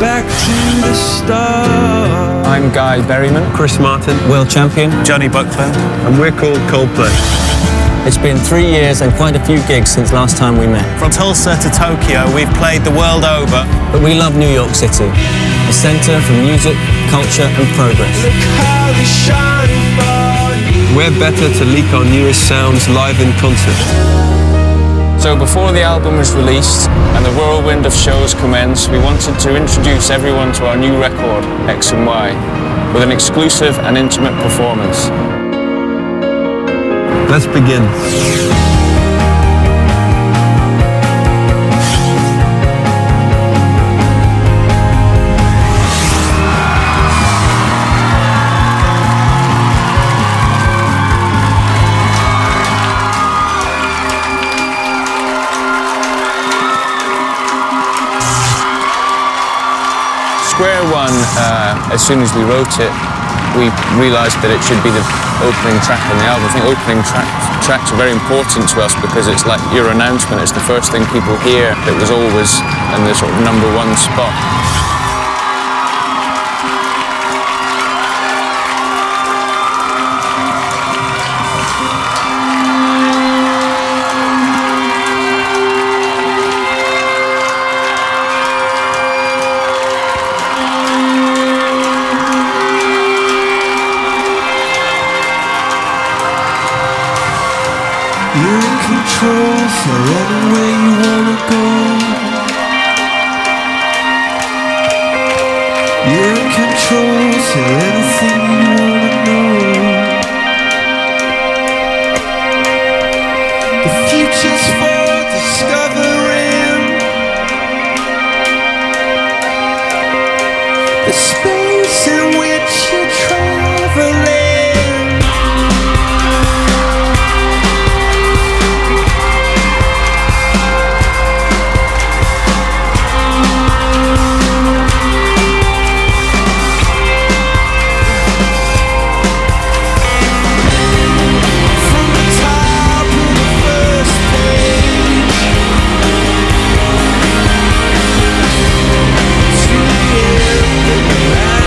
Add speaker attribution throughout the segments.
Speaker 1: back to the start.
Speaker 2: I'm Guy Berryman.
Speaker 3: Chris Martin.
Speaker 4: World champion.
Speaker 5: Johnny Buckland.
Speaker 3: And we're called Coldplay.
Speaker 4: It's been 3 years and quite a few gigs since last time we met.
Speaker 5: From Tulsa to Tokyo, we've played the world over.
Speaker 4: But we love New York City, a centre for music, culture and progress.
Speaker 3: We're better to leak our newest sounds live in concert.
Speaker 2: So before the album was released and the whirlwind of shows commenced, we wanted to introduce everyone to our new record, X and Y, with an exclusive and intimate performance.
Speaker 3: Let's begin.
Speaker 2: Square One, as soon as we wrote it, we realised that it should be the opening track on the album. I think opening tracks are very important to us because it's like your announcement. It's the first thing people hear. It was always in the sort of #1 spot.
Speaker 1: You're in control, so anywhere you wanna go. You're in control, so anything you wanna know. The future's for discovering. The space in which you're traveling. I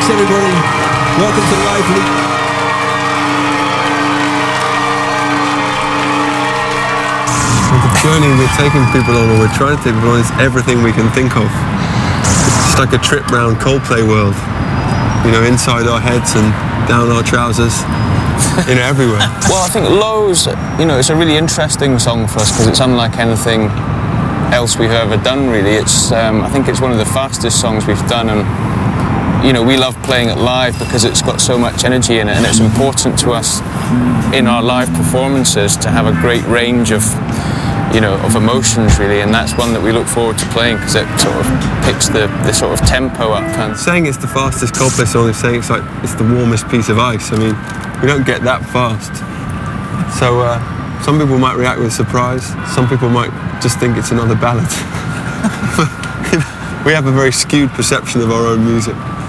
Speaker 3: Thanks everybody. Welcome to Lively. The journey we're taking people on, or we're trying to take people on, is everything we can think of. It's like a trip round Coldplay world. You know, inside our heads and down our trousers. You know, everywhere.
Speaker 2: Well, I think Lows, you know, it's a really interesting song for us because it's unlike anything else we've ever done, really. It's, I think it's one of the fastest songs we've done, and, you know, we love playing it live because it's got so much energy in it, and it's important to us in our live performances to have a great range of, you know, of emotions, really, and that's one that we look forward to playing because it sort of picks the sort of tempo up. And
Speaker 3: saying it's the fastest Coldplay song is saying it's like it's the warmest piece of ice. I mean, we don't get that fast. So some people might react with surprise. Some people might just think it's another ballad. We have a very skewed perception of our own music.